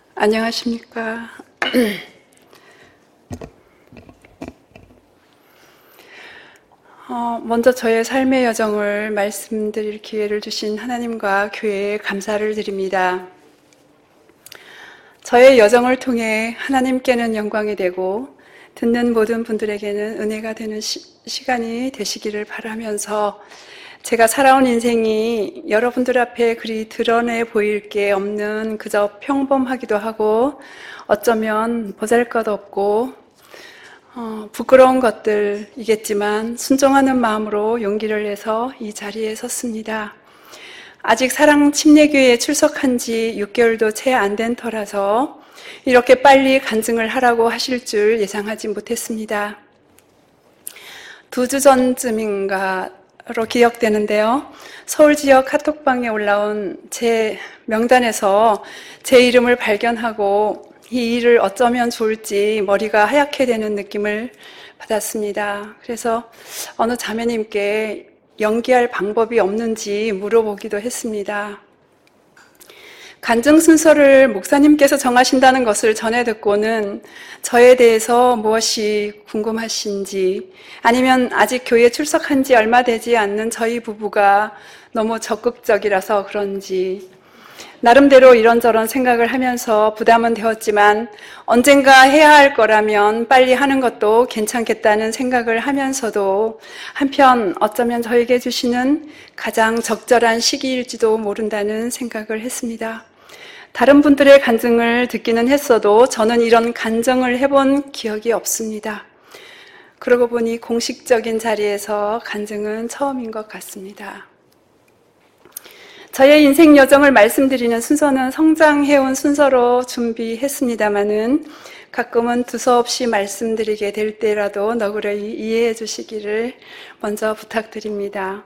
안녕하십니까. 먼저 저의 삶의 여정을 말씀드릴 기회를 주신 하나님과 교회에 감사를 드립니다. 저의 여정을 통해 하나님께는 영광이 되고 듣는 모든 분들에게는 은혜가 되는 시간이 되시기를 바라면서 제가 살아온 인생이 여러분들 앞에 그리 드러내 보일 게 없는 그저 평범하기도 하고 어쩌면 보잘것없고 부끄러운 것들이겠지만 순종하는 마음으로 용기를 내서 이 자리에 섰습니다. 아직 사랑 침례교회에 출석한 지 6개월도 채 안 된 터라서 이렇게 빨리 간증을 하라고 하실 줄 예상하지 못했습니다. 2주 전쯤인가로 기억되는데요. 서울 지역 카톡방에 올라온 제 명단에서 제 이름을 발견하고 이 일을 어쩌면 좋을지 머리가 하얗게 되는 느낌을 받았습니다. 그래서 어느 자매님께 연기할 방법이 없는지 물어보기도 했습니다. 간증 순서를 목사님께서 정하신다는 것을 전해 듣고는 저에 대해서 무엇이 궁금하신지, 아니면 아직 교회에 출석한 지 얼마 되지 않는 저희 부부가 너무 적극적이라서 그런지 나름대로 이런저런 생각을 하면서 부담은 되었지만 언젠가 해야 할 거라면 빨리 하는 것도 괜찮겠다는 생각을 하면서도 한편 어쩌면 저에게 주시는 가장 적절한 시기일지도 모른다는 생각을 했습니다. 다른 분들의 간증을 듣기는 했어도 저는 이런 간증을 해본 기억이 없습니다. 그러고 보니 공식적인 자리에서 간증은 처음인 것 같습니다. 저의 인생 여정을 말씀드리는 순서는 성장해온 순서로 준비했습니다마는 가끔은 두서없이 말씀드리게 될 때라도 너그러이 이해해 주시기를 먼저 부탁드립니다.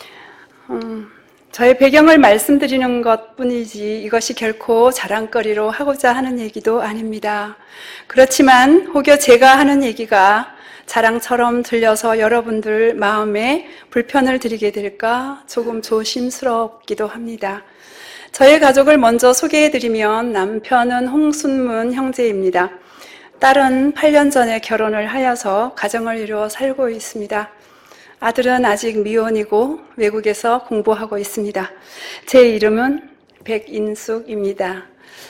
저의 배경을 말씀드리는 것뿐이지 이것이 결코 자랑거리로 하고자 하는 얘기도 아닙니다. 그렇지만 혹여 제가 하는 얘기가 자랑처럼 들려서 여러분들 마음에 불편을 드리게 될까 조금 조심스럽기도 합니다. 저의 가족을 먼저 소개해드리면 남편은 홍순문 형제입니다. 딸은 8년 전에 결혼을 하여서 가정을 이루어 살고 있습니다. 아들은 아직 미혼이고 외국에서 공부하고 있습니다. 제 이름은 백인숙입니다.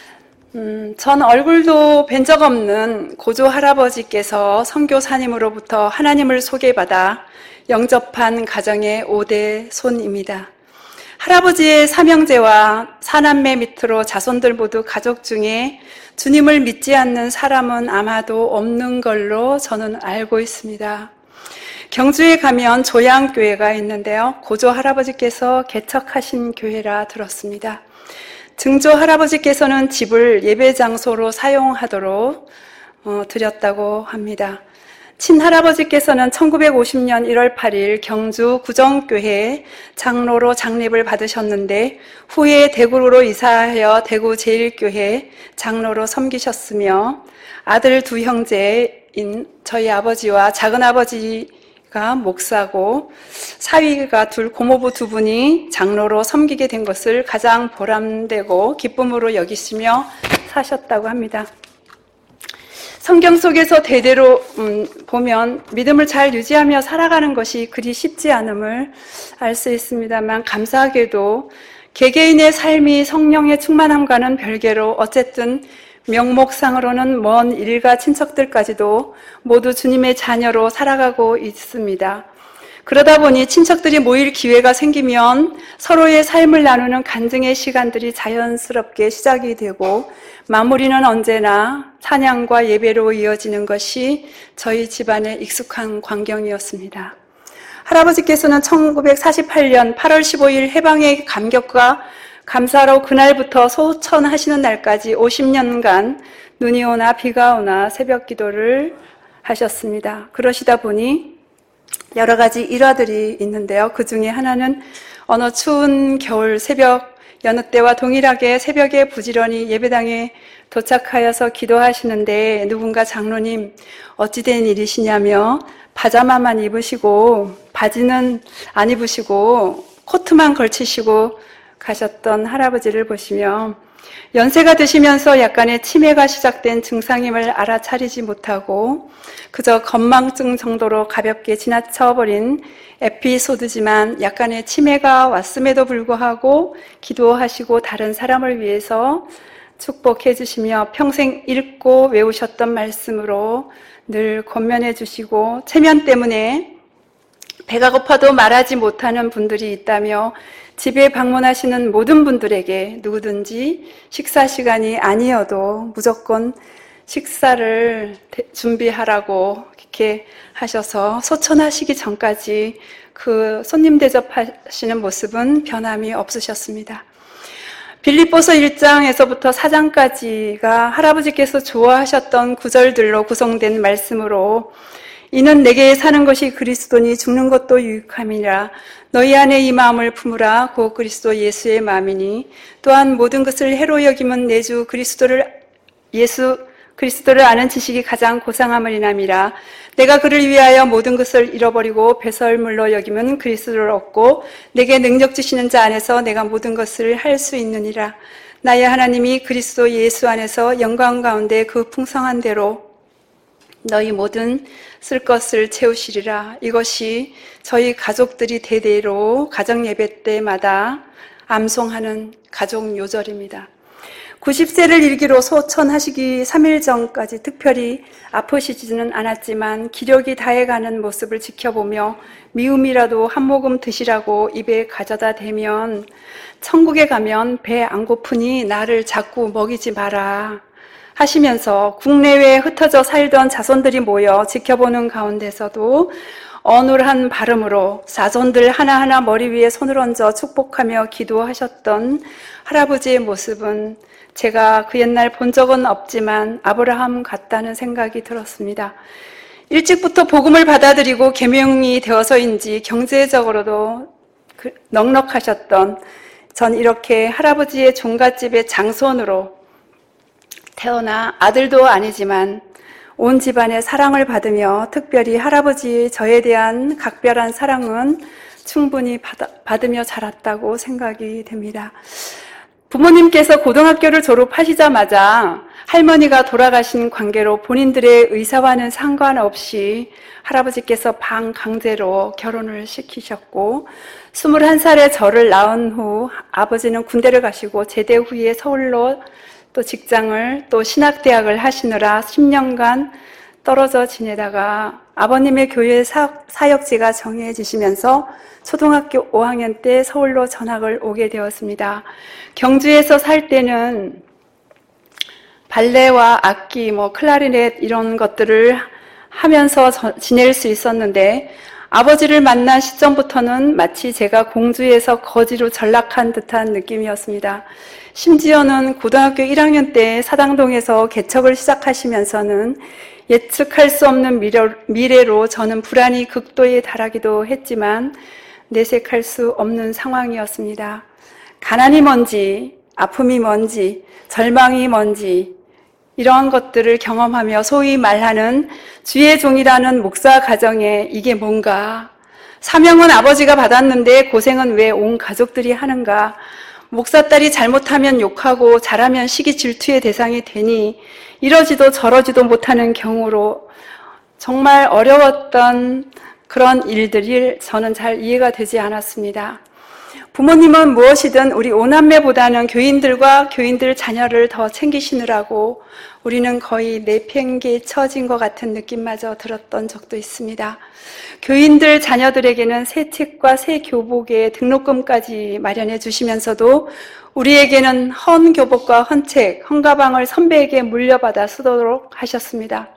전 얼굴도 뵌 적 없는 고조 할아버지께서 선교사님으로부터 하나님을 소개받아 영접한 가정의 5대 손입니다. 할아버지의 삼형제와 사남매 밑으로 자손들 모두 가족 중에 주님을 믿지 않는 사람은 아마도 없는 걸로 저는 알고 있습니다. 경주에 가면 조양교회가 있는데요. 고조 할아버지께서 개척하신 교회라 들었습니다. 증조 할아버지께서는 집을 예배 장소로 사용하도록 드렸다고 합니다. 친할아버지께서는 1950년 1월 8일 경주 구정교회 장로로 장립을 받으셨는데 후에 대구로 이사하여 대구 제1교회 장로로 섬기셨으며 아들 2형제인 저희 아버지와 작은아버지가 목사고 사위가 고모부 2분이 장로로 섬기게 된 것을 가장 보람되고 기쁨으로 여기시며 사셨다고 합니다. 성경 속에서 대대로 보면 믿음을 잘 유지하며 살아가는 것이 그리 쉽지 않음을 알 수 있습니다만 감사하게도 개개인의 삶이 성령의 충만함과는 별개로 어쨌든 명목상으로는 먼 일가 친척들까지도 모두 주님의 자녀로 살아가고 있습니다. 그러다 보니 친척들이 모일 기회가 생기면 서로의 삶을 나누는 간증의 시간들이 자연스럽게 시작이 되고 마무리는 언제나 찬양과 예배로 이어지는 것이 저희 집안의 익숙한 광경이었습니다. 할아버지께서는 1948년 8월 15일 해방의 감격과 감사로 그날부터 소천하시는 날까지 50년간 눈이 오나 비가 오나 새벽 기도를 하셨습니다. 그러시다 보니 여러 가지 일화들이 있는데요. 그 중에 하나는 어느 추운 겨울 새벽 여느 때와 동일하게 새벽에 부지런히 예배당에 도착하여서 기도하시는데 누군가 장로님 어찌된 일이시냐며 파자마만 입으시고 바지는 안 입으시고 코트만 걸치시고 가셨던 할아버지를 보시며 연세가 드시면서 약간의 치매가 시작된 증상임을 알아차리지 못하고 그저 건망증 정도로 가볍게 지나쳐버린 에피소드지만 약간의 치매가 왔음에도 불구하고 기도하시고 다른 사람을 위해서 축복해 주시며 평생 읽고 외우셨던 말씀으로 늘 권면해 주시고 체면 때문에 배가 고파도 말하지 못하는 분들이 있다며 집에 방문하시는 모든 분들에게 누구든지 식사 시간이 아니어도 무조건 식사를 준비하라고 이렇게 하셔서 소천하시기 전까지 그 손님 대접하시는 모습은 변함이 없으셨습니다. 빌립보서 1장에서부터 4장까지가 할아버지께서 좋아하셨던 구절들로 구성된 말씀으로 이는 내게 사는 것이 그리스도니 죽는 것도 유익함이라 너희 안에 이 마음을 품으라 곧 그리스도 예수의 마음이니 또한 모든 것을 해로 여김은 내 주 예수 그리스도를 아는 지식이 가장 고상함이니라 내가 그를 위하여 모든 것을 잃어버리고 배설물로 여김은 그리스도를 얻고 내게 능력 주시는 자 안에서 내가 모든 것을 할 수 있느니라 나의 하나님이 그리스도 예수 안에서 영광 가운데 그 풍성한 대로 너희 모든 쓸 것을 채우시리라. 이것이 저희 가족들이 대대로 가정 예배 때마다 암송하는 가족 요절입니다. 90세를 일기로 소천하시기 3일 전까지 특별히 아프시지는 않았지만 기력이 다해가는 모습을 지켜보며 미움이라도 한 모금 드시라고 입에 가져다 대면 천국에 가면 배 안 고프니 나를 자꾸 먹이지 마라 하시면서 국내외에 흩어져 살던 자손들이 모여 지켜보는 가운데서도 어눌한 발음으로 자손들 하나하나 머리 위에 손을 얹어 축복하며 기도하셨던 할아버지의 모습은 제가 그 옛날 본 적은 없지만 아브라함 같다는 생각이 들었습니다. 일찍부터 복음을 받아들이고 계명이 되어서인지 경제적으로도 넉넉하셨던 전 이렇게 할아버지의 종갓집의 장손으로 태어나 아들도 아니지만 온 집안의 사랑을 받으며 특별히 할아버지 저에 대한 각별한 사랑은 충분히 받으며 자랐다고 생각이 됩니다. 부모님께서 고등학교를 졸업하시자마자 할머니가 돌아가신 관계로 본인들의 의사와는 상관없이 할아버지께서 반강제로 결혼을 시키셨고 21살에 저를 낳은 후 아버지는 군대를 가시고 제대 후에 서울로 또 직장을 또 신학대학을 하시느라 10년간 떨어져 지내다가 아버님의 교회 사역지가 정해지시면서 초등학교 5학년 때 서울로 전학을 오게 되었습니다. 경주에서 살 때는 발레와 악기, 클라리넷 이런 것들을 하면서 지낼 수 있었는데 아버지를 만난 시점부터는 마치 제가 공주에서 거지로 전락한 듯한 느낌이었습니다. 심지어는 고등학교 1학년 때 사당동에서 개척을 시작하시면서는 예측할 수 없는 미래로 저는 불안이 극도에 달하기도 했지만 내색할 수 없는 상황이었습니다. 가난이 뭔지, 아픔이 뭔지, 절망이 뭔지 이러한 것들을 경험하며 소위 말하는 주의 종이라는 목사 가정에 이게 뭔가, 사명은 아버지가 받았는데 고생은 왜 온 가족들이 하는가, 목사 딸이 잘못하면 욕하고 잘하면 시기 질투의 대상이 되니 이러지도 저러지도 못하는 경우로 정말 어려웠던 그런 일들이 저는 잘 이해가 되지 않았습니다. 부모님은 무엇이든 우리 오남매보다는 교인들과 교인들 자녀를 더 챙기시느라고 우리는 거의 내팽개쳐진 것 같은 느낌마저 들었던 적도 있습니다. 교인들 자녀들에게는 새 책과 새 교복에 등록금까지 마련해 주시면서도 우리에게는 헌 교복과 헌 책, 헌 가방을 선배에게 물려받아 쓰도록 하셨습니다.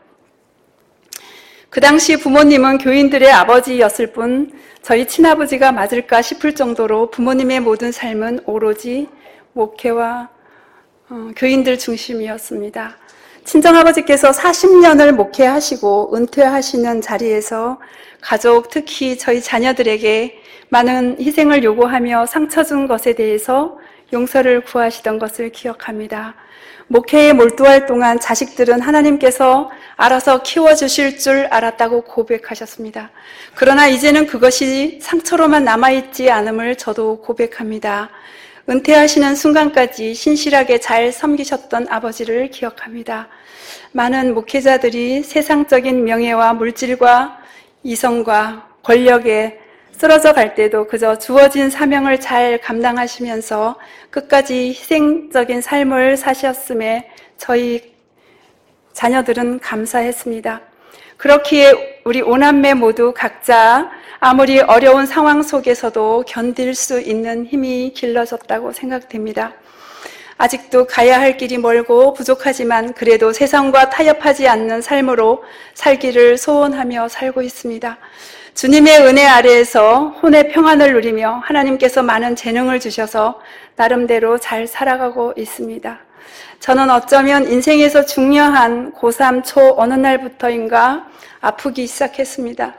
그 당시 부모님은 교인들의 아버지였을 뿐 저희 친아버지가 맞을까 싶을 정도로 부모님의 모든 삶은 오로지 목회와 교인들 중심이었습니다. 친정아버지께서 40년을 목회하시고 은퇴하시는 자리에서 가족, 특히 저희 자녀들에게 많은 희생을 요구하며 상처 준 것에 대해서 용서를 구하시던 것을 기억합니다. 목회에 몰두할 동안 자식들은 하나님께서 알아서 키워주실 줄 알았다고 고백하셨습니다. 그러나 이제는 그것이 상처로만 남아있지 않음을 저도 고백합니다. 은퇴하시는 순간까지 신실하게 잘 섬기셨던 아버지를 기억합니다. 많은 목회자들이 세상적인 명예와 물질과 이성과 권력에 쓰러져 갈 때도 그저 주어진 사명을 잘 감당하시면서 끝까지 희생적인 삶을 사셨음에 저희 자녀들은 감사했습니다. 그렇기에 우리 오남매 모두 각자 아무리 어려운 상황 속에서도 견딜 수 있는 힘이 길러졌다고 생각됩니다. 아직도 가야 할 길이 멀고 부족하지만 그래도 세상과 타협하지 않는 삶으로 살기를 소원하며 살고 있습니다. 주님의 은혜 아래에서 혼의 평안을 누리며 하나님께서 많은 재능을 주셔서 나름대로 잘 살아가고 있습니다. 저는 어쩌면 인생에서 중요한 고3 초 어느 날부터인가 아프기 시작했습니다.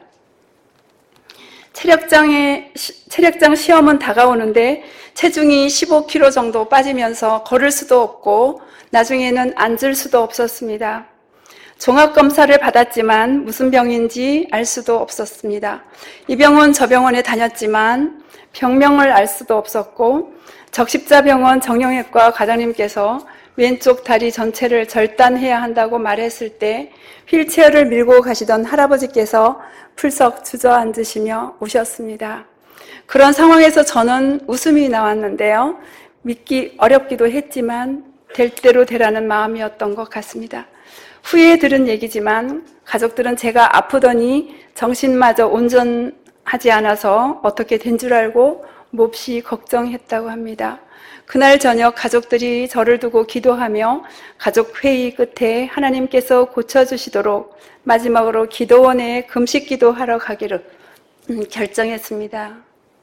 체력장 시험은 다가오는데 체중이 15kg 정도 빠지면서 걸을 수도 없고 나중에는 앉을 수도 없었습니다. 종합검사를 받았지만 무슨 병인지 알 수도 없었습니다. 이 병원 저 병원에 다녔지만 병명을 알 수도 없었고 적십자병원 정형외과 과장님께서 왼쪽 다리 전체를 절단해야 한다고 말했을 때 휠체어를 밀고 가시던 할아버지께서 풀썩 주저앉으시며 우셨습니다. 그런 상황에서 저는 웃음이 나왔는데요. 믿기 어렵기도 했지만 될 대로 되라는 마음이었던 것 같습니다. 후에 들은 얘기지만 가족들은 제가 아프더니 정신마저 온전하지 않아서 어떻게 된 줄 알고 몹시 걱정했다고 합니다. 그날 저녁 가족들이 저를 두고 기도하며 가족 회의 끝에 하나님께서 고쳐주시도록 마지막으로 기도원에 금식 기도하러 가기를 결정했습니다.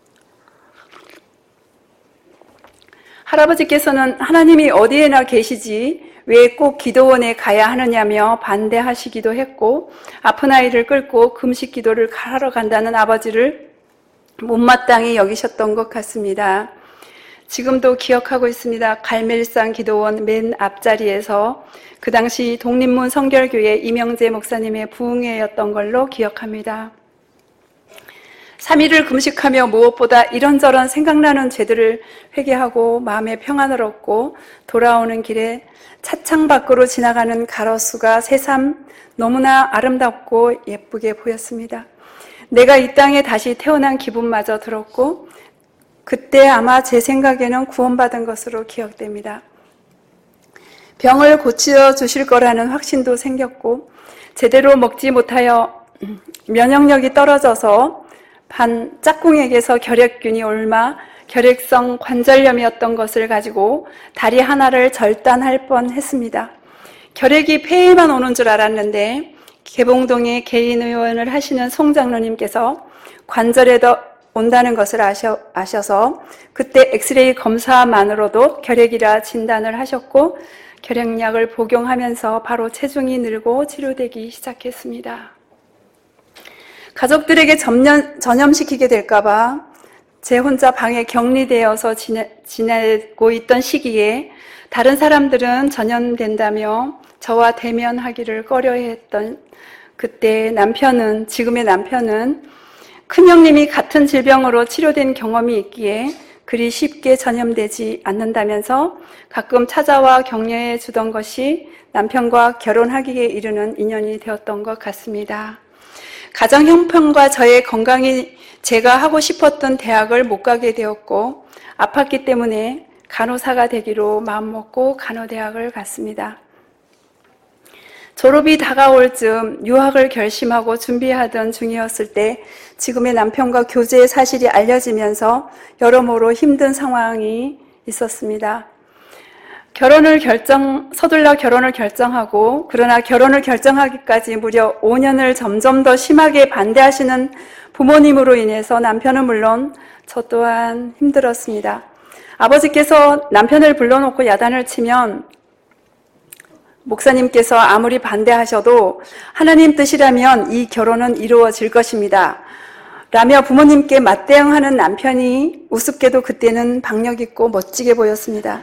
할아버지께서는 하나님이 어디에나 계시지 왜 꼭 기도원에 가야 하느냐며 반대하시기도 했고 아픈 아이를 끌고 금식 기도를 하러 간다는 아버지를 못마땅히 여기셨던 것 같습니다. 지금도 기억하고 있습니다. 갈멜산 기도원 맨 앞자리에서 그 당시 독립문 성결교회 이명재 목사님의 부흥회였던 걸로 기억합니다. 3일을 금식하며 무엇보다 이런저런 생각나는 죄들을 회개하고 마음의 평안을 얻고 돌아오는 길에 차창 밖으로 지나가는 가로수가 새삼 너무나 아름답고 예쁘게 보였습니다. 내가 이 땅에 다시 태어난 기분마저 들었고 그때 아마 제 생각에는 구원받은 것으로 기억됩니다. 병을 고쳐 주실 거라는 확신도 생겼고 제대로 먹지 못하여 면역력이 떨어져서 반 짝꿍에게서 결핵균이 옮아 결핵성 관절염이었던 것을 가지고 다리 하나를 절단할 뻔했습니다. 결핵이 폐에만 오는 줄 알았는데 개봉동에 개인 의원을 하시는 송 장로님께서 관절에도 온다는 것을 아셔서 그때 엑스레이 검사만으로도 결핵이라 진단을 하셨고 결핵약을 복용하면서 바로 체중이 늘고 치료되기 시작했습니다. 가족들에게 전염시키게 될까봐 제 혼자 방에 격리되어서 지내고 있던 시기에 다른 사람들은 전염된다며 저와 대면하기를 꺼려했던 그때 지금의 남편은 큰형님이 같은 질병으로 치료된 경험이 있기에 그리 쉽게 전염되지 않는다면서 가끔 찾아와 격려해 주던 것이 남편과 결혼하기에 이르는 인연이 되었던 것 같습니다. 가정 형편과 저의 건강이 제가 하고 싶었던 대학을 못 가게 되었고 아팠기 때문에 간호사가 되기로 마음먹고 간호대학을 갔습니다. 졸업이 다가올 즈음 유학을 결심하고 준비하던 중이었을 때 지금의 남편과 교제의 사실이 알려지면서 여러모로 힘든 상황이 있었습니다. 서둘러 결혼을 결정하고 그러나 결혼을 결정하기까지 무려 5년을 점점 더 심하게 반대하시는 부모님으로 인해서 남편은 물론 저 또한 힘들었습니다. 아버지께서 남편을 불러놓고 야단을 치면 목사님께서 아무리 반대하셔도 하나님 뜻이라면 이 결혼은 이루어질 것입니다. 라며 부모님께 맞대응하는 남편이 우습게도 그때는 박력 있고 멋지게 보였습니다.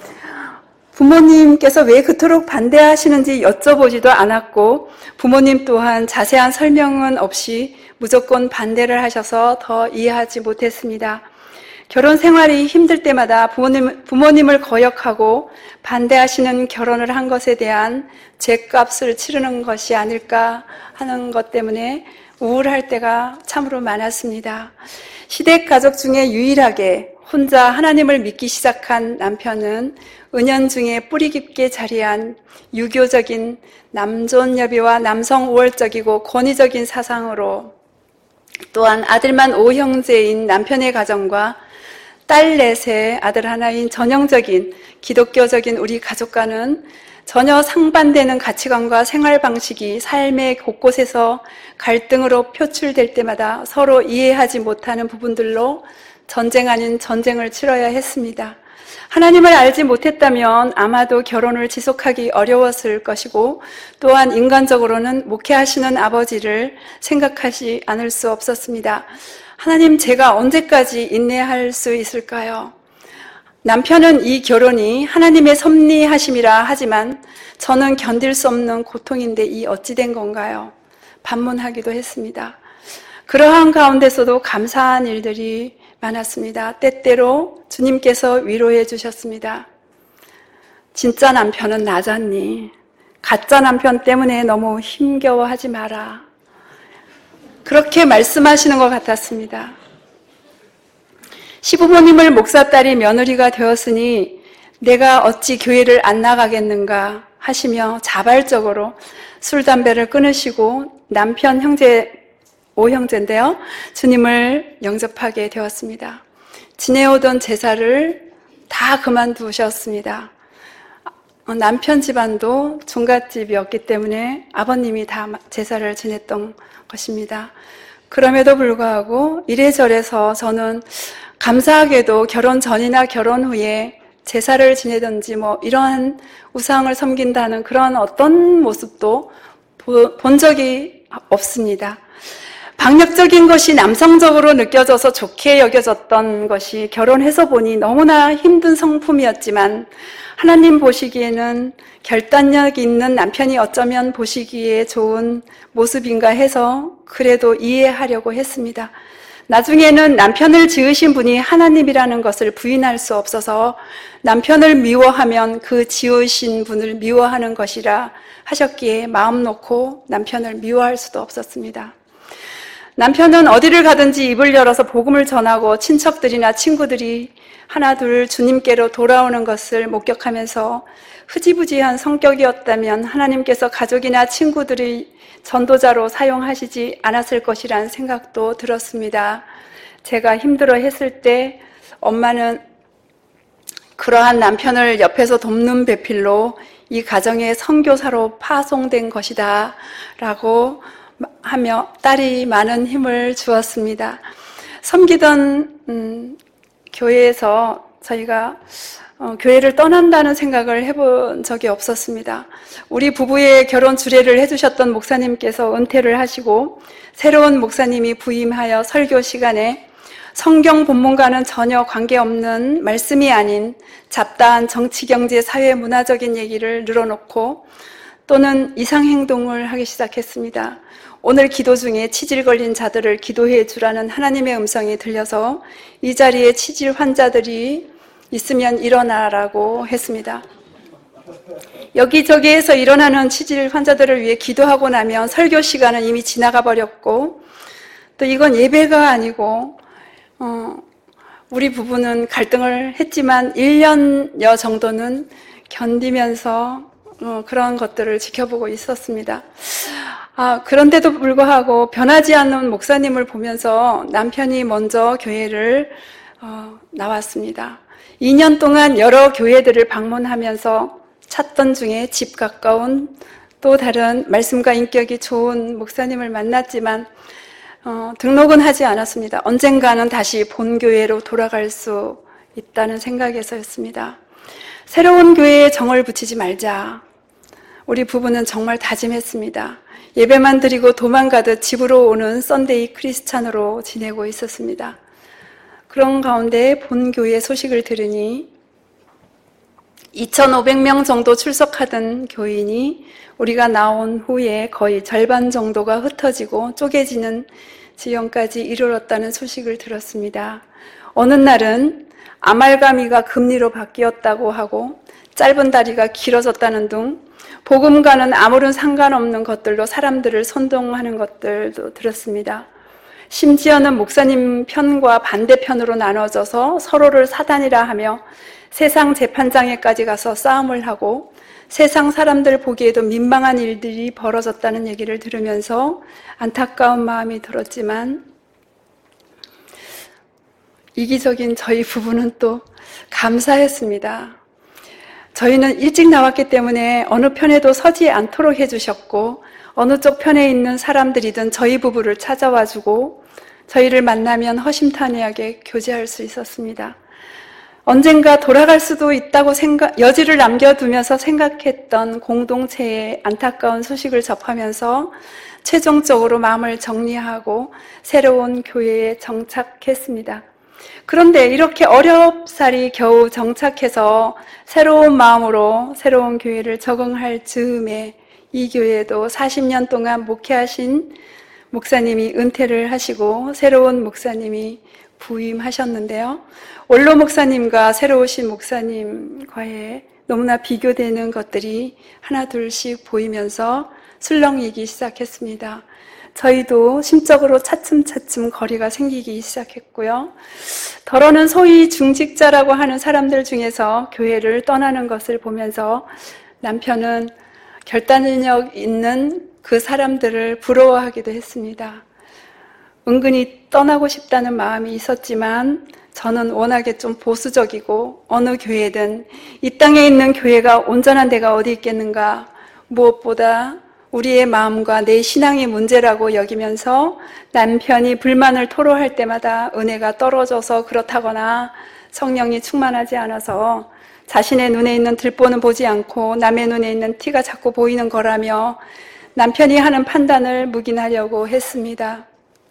부모님께서 왜 그토록 반대하시는지 여쭤보지도 않았고 부모님 또한 자세한 설명은 없이 무조건 반대를 하셔서 더 이해하지 못했습니다. 결혼 생활이 힘들 때마다 부모님을 거역하고 반대하시는 결혼을 한 것에 대한 죗값을 치르는 것이 아닐까 하는 것 때문에 우울할 때가 참으로 많았습니다. 시댁 가족 중에 유일하게 혼자 하나님을 믿기 시작한 남편은 은연중에 뿌리 깊게 자리한 유교적인 남존여비와 남성 우월적이고 권위적인 사상으로, 또한 아들만 5형제인 남편의 가정과 딸 넷의 아들 하나인 전형적인 기독교적인 우리 가족과는 전혀 상반되는 가치관과 생활 방식이 삶의 곳곳에서 갈등으로 표출될 때마다 서로 이해하지 못하는 부분들로 전쟁 아닌 전쟁을 치러야 했습니다. 하나님을 알지 못했다면 아마도 결혼을 지속하기 어려웠을 것이고, 또한 인간적으로는 목회하시는 아버지를 생각하지 않을 수 없었습니다. 하나님, 제가 언제까지 인내할 수 있을까요? 남편은 이 결혼이 하나님의 섭리하심이라 하지만 저는 견딜 수 없는 고통인데 이 어찌 된 건가요? 반문하기도 했습니다. 그러한 가운데서도 감사한 일들이 많았습니다. 때때로 주님께서 위로해 주셨습니다. 진짜 남편은 나잖니. 가짜 남편 때문에 너무 힘겨워하지 마라. 그렇게 말씀하시는 것 같았습니다. 시부모님을 목사딸이 며느리가 되었으니 내가 어찌 교회를 안 나가겠는가 하시며 자발적으로 술, 담배를 끊으시고 남편 형제, 5형제인데요. 주님을 영접하게 되었습니다. 지내오던 제사를 다 그만두셨습니다. 남편 집안도 종갓집이었기 때문에 아버님이 다 제사를 지냈던 것입니다. 그럼에도 불구하고 이래저래서 저는 감사하게도 결혼 전이나 결혼 후에 제사를 지내든지 이러한 우상을 섬긴다는 그런 어떤 모습도 본 적이 없습니다. 방역적인 것이 남성적으로 느껴져서 좋게 여겨졌던 것이 결혼해서 보니 너무나 힘든 성품이었지만 하나님 보시기에는 결단력 있는 남편이 어쩌면 보시기에 좋은 모습인가 해서 그래도 이해하려고 했습니다. 나중에는 남편을 지으신 분이 하나님이라는 것을 부인할 수 없어서 남편을 미워하면 그 지으신 분을 미워하는 것이라 하셨기에 마음 놓고 남편을 미워할 수도 없었습니다. 남편은 어디를 가든지 입을 열어서 복음을 전하고 친척들이나 친구들이 하나둘 주님께로 돌아오는 것을 목격하면서 흐지부지한 성격이었다면 하나님께서 가족이나 친구들이 전도자로 사용하시지 않았을 것이라는 생각도 들었습니다. 제가 힘들어 했을 때 엄마는 그러한 남편을 옆에서 돕는 배필로 이 가정의 선교사로 파송된 것이다 라고 하며 딸이 많은 힘을 주었습니다. 섬기던 교회에서 저희가 교회를 떠난다는 생각을 해본 적이 없었습니다. 우리 부부의 결혼 주례를 해주셨던 목사님께서 은퇴를 하시고 새로운 목사님이 부임하여 설교 시간에 성경 본문과는 전혀 관계없는 말씀이 아닌 잡다한 정치, 경제, 사회, 문화적인 얘기를 늘어놓고 또는 이상행동을 하기 시작했습니다. 오늘 기도 중에 치질 걸린 자들을 기도해 주라는 하나님의 음성이 들려서 이 자리에 치질 환자들이 있으면 일어나라고 했습니다. 여기저기에서 일어나는 치질 환자들을 위해 기도하고 나면 설교 시간은 이미 지나가 버렸고 또 이건 예배가 아니고 우리 부부는 갈등을 했지만 1년여 정도는 견디면서 그런 것들을 지켜보고 있었습니다. 그런데도 불구하고 변하지 않는 목사님을 보면서 남편이 먼저 교회를 나왔습니다. 2년 동안 여러 교회들을 방문하면서 찾던 중에 집 가까운 또 다른 말씀과 인격이 좋은 목사님을 만났지만 등록은 하지 않았습니다. 언젠가는 다시 본교회로 돌아갈 수 있다는 생각에서였습니다. 새로운 교회에 정을 붙이지 말자. 우리 부부는 정말 다짐했습니다. 예배만 드리고 도망가듯 집으로 오는 썬데이 크리스찬으로 지내고 있었습니다. 그런 가운데 본교회 소식을 들으니 2,500명 정도 출석하던 교인이 우리가 나온 후에 거의 절반 정도가 흩어지고 쪼개지는 지경까지 이르렀다는 소식을 들었습니다. 어느 날은 아말가미가 금리로 바뀌었다고 하고 짧은 다리가 길어졌다는 등 복음과는 아무런 상관없는 것들로 사람들을 선동하는 것들도 들었습니다. 심지어는 목사님 편과 반대편으로 나눠져서 서로를 사단이라 하며 세상 재판장에까지 가서 싸움을 하고 세상 사람들 보기에도 민망한 일들이 벌어졌다는 얘기를 들으면서 안타까운 마음이 들었지만 이기적인 저희 부부는 또 감사했습니다. 저희는 일찍 나왔기 때문에 어느 편에도 서지 않도록 해주셨고 어느 쪽 편에 있는 사람들이든 저희 부부를 찾아와주고 저희를 만나면 허심탄회하게 교제할 수 있었습니다. 언젠가 돌아갈 수도 있다고 여지를 남겨두면서 생각했던 공동체의 안타까운 소식을 접하면서 최종적으로 마음을 정리하고 새로운 교회에 정착했습니다. 그런데 이렇게 어렵사리 겨우 정착해서 새로운 마음으로 새로운 교회를 적응할 즈음에 이 교회에도 40년 동안 목회하신 목사님이 은퇴를 하시고 새로운 목사님이 부임하셨는데요. 원로 목사님과 새로 오신 목사님과의 너무나 비교되는 것들이 하나 둘씩 보이면서 술렁이기 시작했습니다. 저희도 심적으로 차츰차츰 거리가 생기기 시작했고요. 더러는 소위 중직자라고 하는 사람들 중에서 교회를 떠나는 것을 보면서 남편은 결단력 있는 그 사람들을 부러워하기도 했습니다. 은근히 떠나고 싶다는 마음이 있었지만 저는 워낙에 좀 보수적이고 어느 교회든 이 땅에 있는 교회가 온전한 데가 어디 있겠는가, 무엇보다 우리의 마음과 내 신앙의 문제라고 여기면서 남편이 불만을 토로할 때마다 은혜가 떨어져서 그렇다거나 성령이 충만하지 않아서 자신의 눈에 있는 들보는 보지 않고 남의 눈에 있는 티가 자꾸 보이는 거라며 남편이 하는 판단을 묵인하려고 했습니다.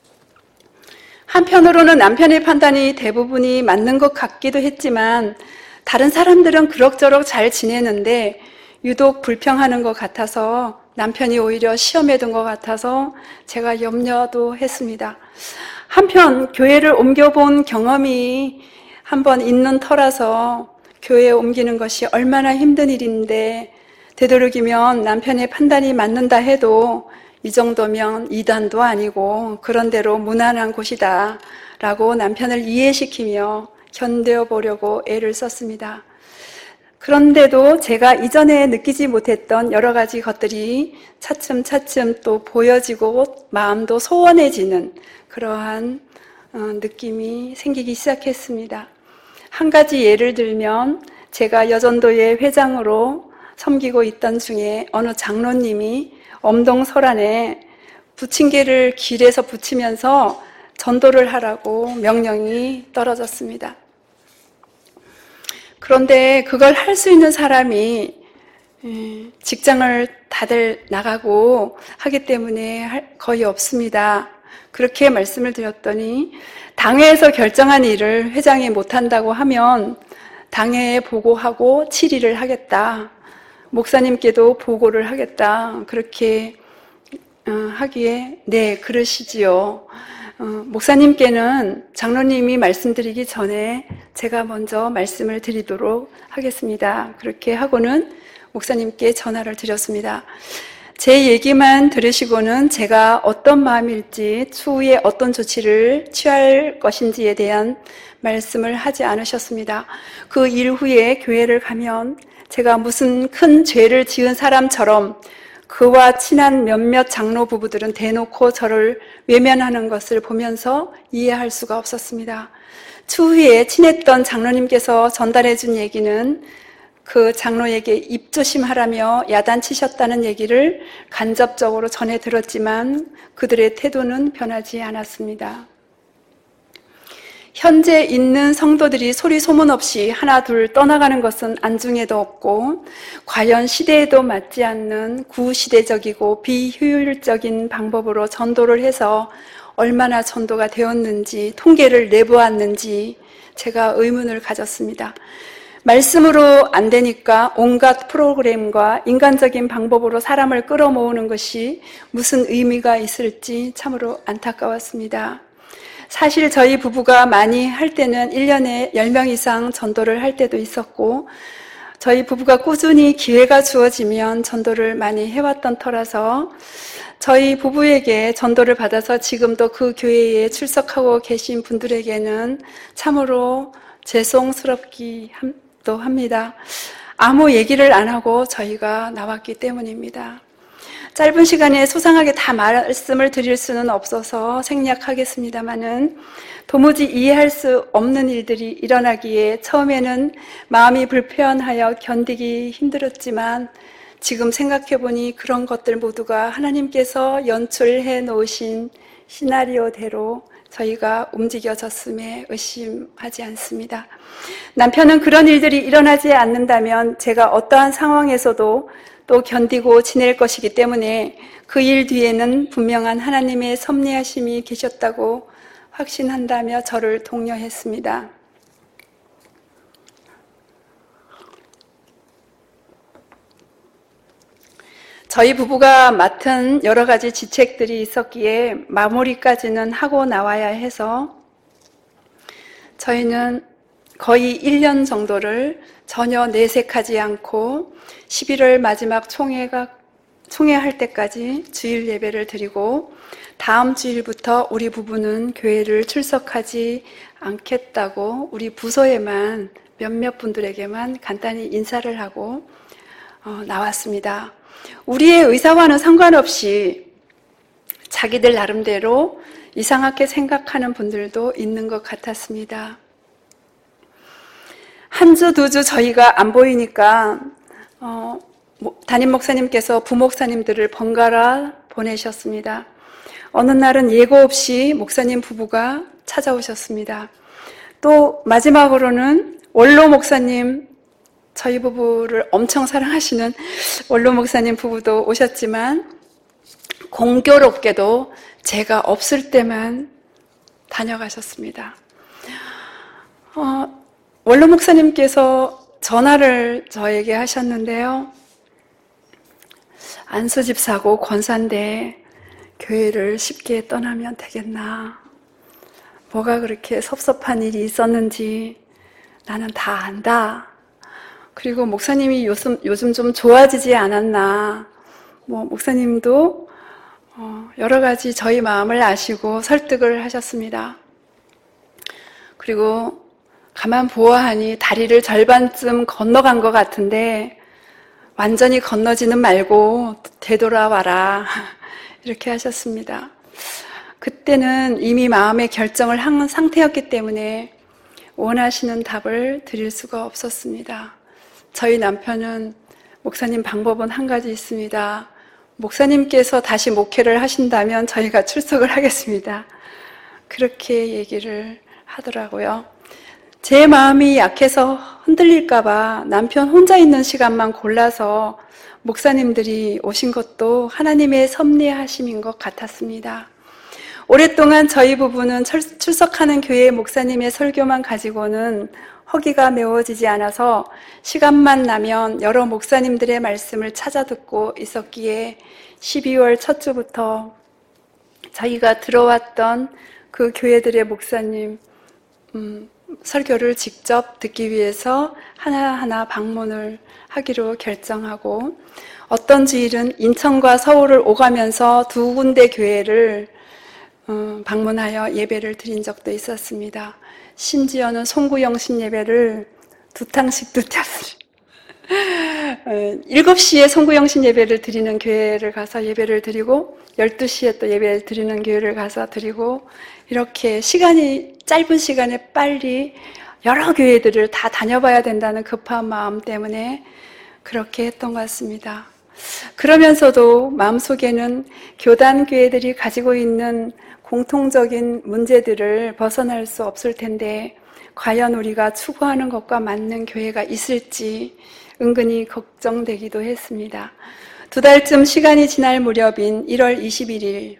한편으로는 남편의 판단이 대부분이 맞는 것 같기도 했지만 다른 사람들은 그럭저럭 잘 지내는데 유독 불평하는 것 같아서 남편이 오히려 시험에 든 것 같아서 제가 염려도 했습니다. 한편 교회를 옮겨본 경험이 한번 있는 터라서 교회에 옮기는 것이 얼마나 힘든 일인데 되도록이면 남편의 판단이 맞는다 해도 이 정도면 이단도 아니고 그런대로 무난한 곳이다 라고 남편을 이해시키며 견뎌보려고 애를 썼습니다. 그런데도 제가 이전에 느끼지 못했던 여러 가지 것들이 차츰차츰 또 보여지고 마음도 소원해지는 그러한 느낌이 생기기 시작했습니다. 한 가지 예를 들면 제가 여전도의 회장으로 섬기고 있던 중에 어느 장로님이 엄동설안에 부침개를 길에서 붙이면서 전도를 하라고 명령이 떨어졌습니다. 그런데 그걸 할 수 있는 사람이 직장을 다들 나가고 하기 때문에 거의 없습니다. 그렇게 말씀을 드렸더니 당회에서 결정한 일을 회장이 못한다고 하면 당회에 보고하고 질의를 하겠다. 목사님께도 보고를 하겠다. 그렇게 하기에 네, 그러시지요. 목사님께는 장로님이 말씀드리기 전에 제가 먼저 말씀을 드리도록 하겠습니다. 그렇게 하고는 목사님께 전화를 드렸습니다. 제 얘기만 들으시고는 제가 어떤 마음일지 추후에 어떤 조치를 취할 것인지에 대한 말씀을 하지 않으셨습니다. 그 일 후에 교회를 가면 제가 무슨 큰 죄를 지은 사람처럼 그와 친한 몇몇 장로 부부들은 대놓고 저를 외면하는 것을 보면서 이해할 수가 없었습니다. 추후에 친했던 장로님께서 전달해 준 얘기는 그 장로에게 입조심하라며 야단치셨다는 얘기를 간접적으로 전해 들었지만 그들의 태도는 변하지 않았습니다. 현재 있는 성도들이 소리 소문 없이 하나 둘 떠나가는 것은 안중에도 없고 과연 시대에도 맞지 않는 구시대적이고 비효율적인 방법으로 전도를 해서 얼마나 전도가 되었는지 통계를 내보았는지 제가 의문을 가졌습니다. 말씀으로 안 되니까 온갖 프로그램과 인간적인 방법으로 사람을 끌어모으는 것이 무슨 의미가 있을지 참으로 안타까웠습니다. 사실 저희 부부가 많이 할 때는 1년에 10명 이상 전도를 할 때도 있었고, 저희 부부가 꾸준히 기회가 주어지면 전도를 많이 해왔던 터라서 저희 부부에게 전도를 받아서 지금도 그 교회에 출석하고 계신 분들에게는 참으로 죄송스럽기도 합니다. 아무 얘기를 안 하고 저희가 나왔기 때문입니다. 짧은 시간에 소상하게 다 말씀을 드릴 수는 없어서 생략하겠습니다마는 도무지 이해할 수 없는 일들이 일어나기에 처음에는 마음이 불편하여 견디기 힘들었지만 지금 생각해보니 그런 것들 모두가 하나님께서 연출해 놓으신 시나리오대로 저희가 움직여졌음에 의심하지 않습니다. 남편은 그런 일들이 일어나지 않는다면 제가 어떠한 상황에서도 또 견디고 지낼 것이기 때문에 그 일 뒤에는 분명한 하나님의 섭리하심이 계셨다고 확신한다며 저를 독려했습니다. 저희 부부가 맡은 여러 가지 직책들이 있었기에 마무리까지는 하고 나와야 해서 저희는 거의 1년 정도를 전혀 내색하지 않고 11월 마지막 총회할 때까지 주일 예배를 드리고 다음 주일부터 우리 부부는 교회를 출석하지 않겠다고 우리 부서에만 몇몇 분들에게만 간단히 인사를 하고 나왔습니다. 우리의 의사와는 상관없이 자기들 나름대로 이상하게 생각하는 분들도 있는 것 같았습니다. 한 주, 두 주 저희가 안 보이니까 담임 목사님께서 부목사님들을 번갈아 보내셨습니다. 어느 날은 예고 없이 목사님 부부가 찾아오셨습니다. 또 마지막으로는 원로 목사님, 저희 부부를 엄청 사랑하시는 원로 목사님 부부도 오셨지만 공교롭게도 제가 없을 때만 다녀가셨습니다. 원로 목사님께서 전화를 저에게 하셨는데요. 안수 집사고 권사인데 교회를 쉽게 떠나면 되겠나? 뭐가 그렇게 섭섭한 일이 있었는지 나는 다 안다. 그리고 목사님이 요즘 좀 좋아지지 않았나? 목사님도 여러 가지 저희 마음을 아시고 설득을 하셨습니다. 그리고 가만 보아하니 다리를 절반쯤 건너간 것 같은데 완전히 건너지는 말고 되돌아와라. 이렇게 하셨습니다. 그때는 이미 마음의 결정을 한 상태였기 때문에 원하시는 답을 드릴 수가 없었습니다. 저희 남편은 목사님 방법은 한 가지 있습니다. 목사님께서 다시 목회를 하신다면 저희가 출석을 하겠습니다. 그렇게 얘기를 하더라고요. 제 마음이 약해서 흔들릴까봐 남편 혼자 있는 시간만 골라서 목사님들이 오신 것도 하나님의 섭리하심인 것 같았습니다. 오랫동안 저희 부부는 출석하는 교회 목사님의 설교만 가지고는 허기가 메워지지 않아서 시간만 나면 여러 목사님들의 말씀을 찾아 듣고 있었기에 12월 첫 주부터 저희가 들어왔던 그 교회들의 목사님 설교를 직접 듣기 위해서 하나하나 방문을 하기로 결정하고 어떤 주일은 인천과 서울을 오가면서 두 군데 교회를 방문하여 예배를 드린 적도 있었습니다. 심지어는 송구영신 예배를 두 탕씩 드렸습니다. 7시에 송구영신 예배를 드리는 교회를 가서 예배를 드리고 12시에 또 예배를 드리는 교회를 가서 드리고 이렇게 짧은 시간에 빨리 여러 교회들을 다 다녀봐야 된다는 급한 마음 때문에 그렇게 했던 것 같습니다. 그러면서도 마음속에는 교단 교회들이 가지고 있는 공통적인 문제들을 벗어날 수 없을 텐데 과연 우리가 추구하는 것과 맞는 교회가 있을지 은근히 걱정되기도 했습니다. 2달쯤 시간이 지날 무렵인 1월 21일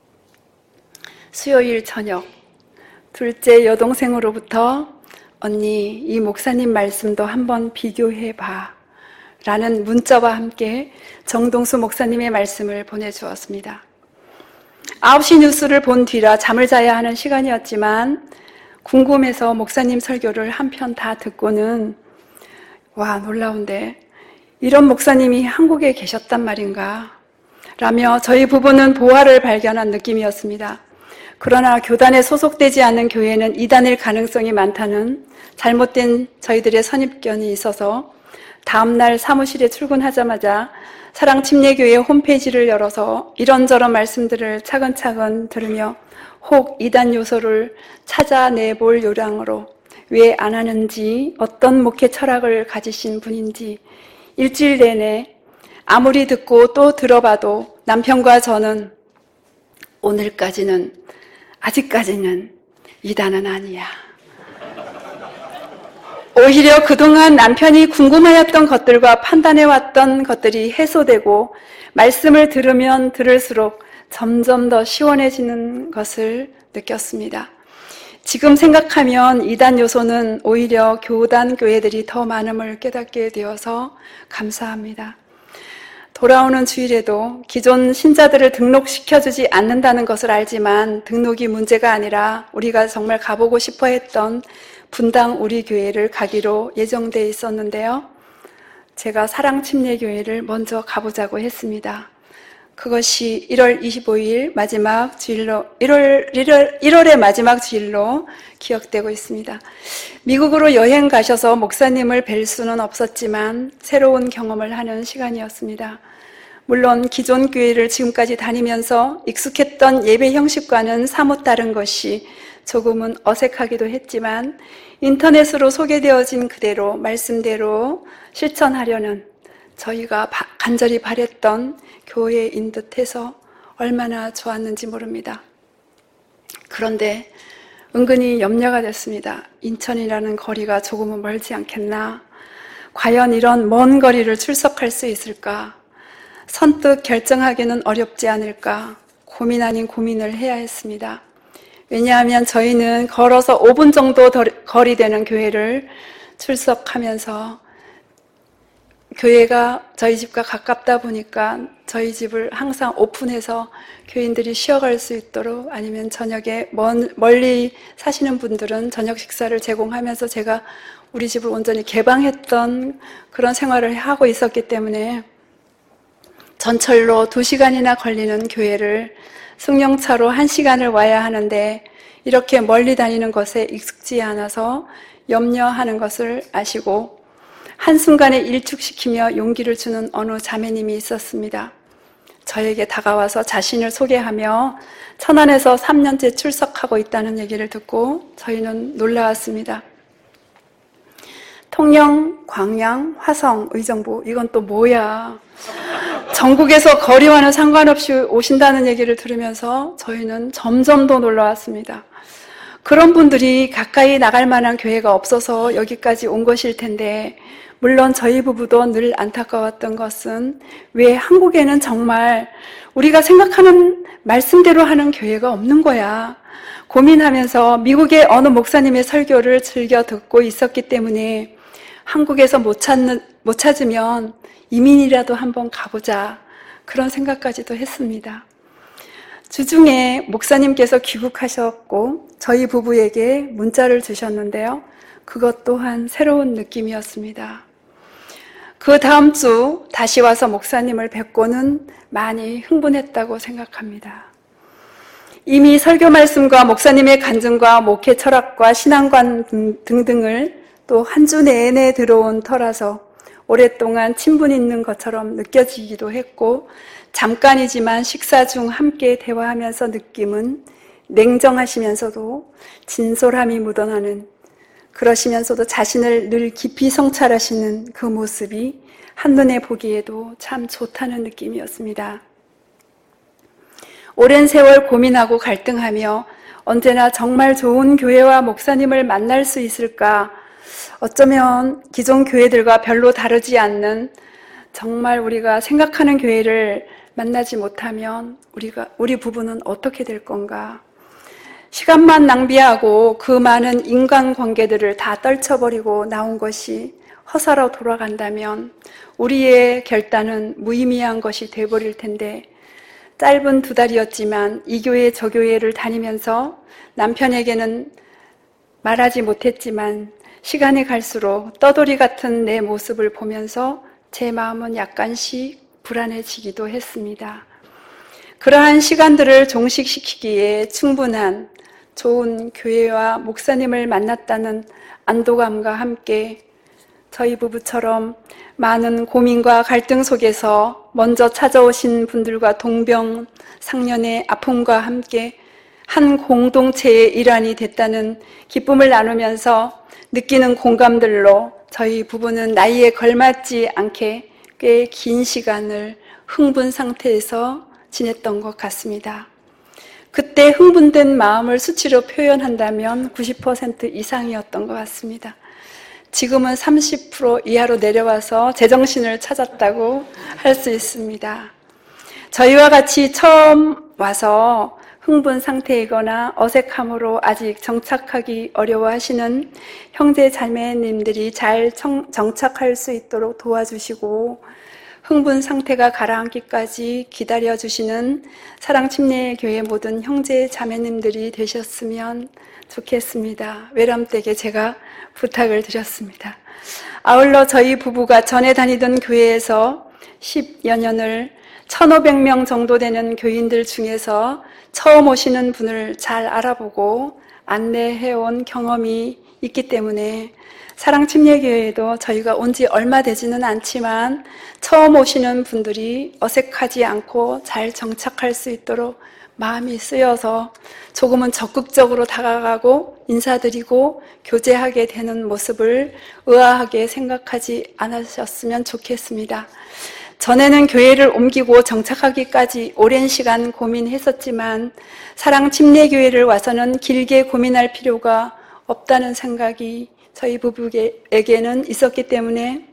수요일 저녁 둘째 여동생으로부터 언니 이 목사님 말씀도 한번 비교해봐 라는 문자와 함께 정동수 목사님의 말씀을 보내주었습니다. 9시 뉴스를 본 뒤라 잠을 자야 하는 시간이었지만 궁금해서 목사님 설교를 한 편 다 듣고는 와, 놀라운데 이런 목사님이 한국에 계셨단 말인가 라며 저희 부부는 보화를 발견한 느낌이었습니다. 그러나 교단에 소속되지 않는 교회는 이단일 가능성이 많다는 잘못된 저희들의 선입견이 있어서 다음날 사무실에 출근하자마자 사랑침례교회 홈페이지를 열어서 이런저런 말씀들을 차근차근 들으며 혹 이단 요소를 찾아내볼 요량으로 왜 안 하는지, 어떤 목회 철학을 가지신 분인지 일주일 내내 아무리 듣고 또 들어봐도 남편과 저는 오늘까지는, 아직까지는 이단은 아니야. 오히려 그동안 남편이 궁금해했던 것들과 판단해왔던 것들이 해소되고 말씀을 들으면 들을수록 점점 더 시원해지는 것을 느꼈습니다. 지금 생각하면 이단 요소는 오히려 교단 교회들이 더 많음을 깨닫게 되어서 감사합니다. 돌아오는 주일에도 기존 신자들을 등록시켜주지 않는다는 것을 알지만 등록이 문제가 아니라 우리가 정말 가보고 싶어 했던 분당 우리 교회를 가기로 예정돼 있었는데요. 제가 사랑침례교회를 먼저 가보자고 했습니다. 그것이 1월 25일 마지막 주일로 1월의 마지막 주일로 기억되고 있습니다. 미국으로 여행 가셔서 목사님을 뵐 수는 없었지만 새로운 경험을 하는 시간이었습니다. 물론 기존 교회를 지금까지 다니면서 익숙했던 예배 형식과는 사뭇 다른 것이 조금은 어색하기도 했지만 인터넷으로 소개되어진 그대로 말씀대로 실천하려는 저희가 간절히 바랬던 교회인 듯해서 얼마나 좋았는지 모릅니다. 그런데 은근히 염려가 됐습니다. 인천이라는 거리가 조금은 멀지 않겠나? 과연 이런 먼 거리를 출석할 수 있을까? 선뜻 결정하기는 어렵지 않을까? 고민 아닌 고민을 해야 했습니다. 왜냐하면 저희는 걸어서 5분 정도 거리 되는 교회를 출석하면서 교회가 저희 집과 가깝다 보니까 저희 집을 항상 오픈해서 교인들이 쉬어갈 수 있도록 아니면 저녁에 멀리 사시는 분들은 저녁 식사를 제공하면서 제가 우리 집을 온전히 개방했던 그런 생활을 하고 있었기 때문에 전철로 2시간이나 걸리는 교회를 승용차로 1시간을 와야 하는데 이렇게 멀리 다니는 것에 익숙지 않아서 염려하는 것을 아시고 한순간에 일축시키며 용기를 주는 어느 자매님이 있었습니다. 저에게 다가와서 자신을 소개하며 천안에서 3년째 출석하고 있다는 얘기를 듣고 저희는 놀라웠습니다. 통영, 광양, 화성, 의정부 이건 또 뭐야? 전국에서 거리와는 상관없이 오신다는 얘기를 들으면서 저희는 점점 더 놀라웠습니다. 그런 분들이 가까이 나갈 만한 교회가 없어서 여기까지 온 것일 텐데 물론 저희 부부도 늘 안타까웠던 것은 왜 한국에는 정말 우리가 생각하는 말씀대로 하는 교회가 없는 거야. 고민하면서 미국의 어느 목사님의 설교를 즐겨 듣고 있었기 때문에 한국에서 못 찾으면 이민이라도 한번 가보자. 그런 생각까지도 했습니다. 주중에 목사님께서 귀국하셨고 저희 부부에게 문자를 주셨는데요. 그것 또한 새로운 느낌이었습니다. 그 다음 주 다시 와서 목사님을 뵙고는 많이 흥분했다고 생각합니다. 이미 설교 말씀과 목사님의 간증과 목회 철학과 신앙관 등등을 또 한 주 내내 들어온 터라서 오랫동안 친분 있는 것처럼 느껴지기도 했고 잠깐이지만 식사 중 함께 대화하면서 느낌은 냉정하시면서도 진솔함이 묻어나는 그러시면서도 자신을 늘 깊이 성찰하시는 그 모습이 한눈에 보기에도 참 좋다는 느낌이었습니다. 오랜 세월 고민하고 갈등하며 언제나 정말 좋은 교회와 목사님을 만날 수 있을까? 어쩌면 기존 교회들과 별로 다르지 않는 정말 우리가 생각하는 교회를 만나지 못하면 우리 부부는 어떻게 될 건가? 시간만 낭비하고 그 많은 인간관계들을 다 떨쳐버리고 나온 것이 허사로 돌아간다면 우리의 결단은 무의미한 것이 돼버릴 텐데 짧은 2달이었지만 이 교회 저 교회를 다니면서 남편에게는 말하지 못했지만 시간이 갈수록 떠돌이 같은 내 모습을 보면서 제 마음은 약간씩 불안해지기도 했습니다. 그러한 시간들을 종식시키기에 충분한 좋은 교회와 목사님을 만났다는 안도감과 함께 저희 부부처럼 많은 고민과 갈등 속에서 먼저 찾아오신 분들과 동병상련의 아픔과 함께 한 공동체의 일환이 됐다는 기쁨을 나누면서 느끼는 공감들로 저희 부부는 나이에 걸맞지 않게 꽤 긴 시간을 흥분 상태에서 지냈던 것 같습니다. 그때 흥분된 마음을 수치로 표현한다면 90% 이상이었던 것 같습니다. 지금은 30% 이하로 내려와서 제정신을 찾았다고 할 수 있습니다. 저희와 같이 처음 와서 흥분 상태이거나 어색함으로 아직 정착하기 어려워하시는 형제 자매님들이 잘 정착할 수 있도록 도와주시고 흥분 상태가 가라앉기까지 기다려주시는 사랑침례교회 모든 형제 자매님들이 되셨으면 좋겠습니다. 외람되게 제가 부탁을 드렸습니다. 아울러 저희 부부가 전에 다니던 교회에서 10여 년을 1,500명 정도 되는 교인들 중에서 처음 오시는 분을 잘 알아보고 안내해온 경험이 있기 때문에 사랑침례교회에도 저희가 온 지 얼마 되지는 않지만 처음 오시는 분들이 어색하지 않고 잘 정착할 수 있도록 마음이 쓰여서 조금은 적극적으로 다가가고 인사드리고 교제하게 되는 모습을 의아하게 생각하지 않으셨으면 좋겠습니다. 전에는 교회를 옮기고 정착하기까지 오랜 시간 고민했었지만 사랑침례교회를 와서는 길게 고민할 필요가 없다는 생각이 저희 부부에게는 있었기 때문에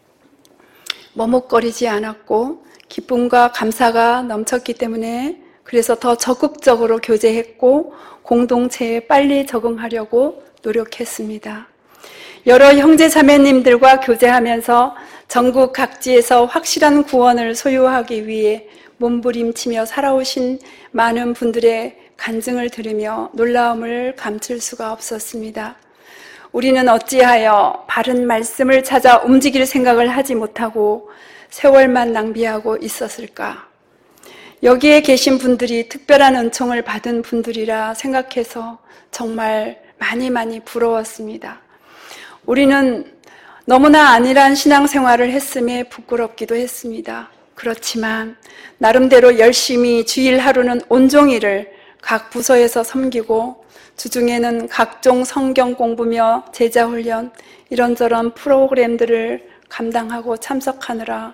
머뭇거리지 않았고 기쁨과 감사가 넘쳤기 때문에 그래서 더 적극적으로 교제했고 공동체에 빨리 적응하려고 노력했습니다. 여러 형제 자매님들과 교제하면서 전국 각지에서 확실한 구원을 소유하기 위해 몸부림치며 살아오신 많은 분들의 간증을 들으며 놀라움을 감출 수가 없었습니다. 우리는 어찌하여 바른 말씀을 찾아 움직일 생각을 하지 못하고 세월만 낭비하고 있었을까? 여기에 계신 분들이 특별한 은총을 받은 분들이라 생각해서 정말 많이 부러웠습니다. 우리는 너무나 안일한 신앙생활을 했음에 부끄럽기도 했습니다. 그렇지만 나름대로 열심히 주일 하루는 온종일을 각 부서에서 섬기고 주중에는 각종 성경 공부며 제자훈련 이런저런 프로그램들을 감당하고 참석하느라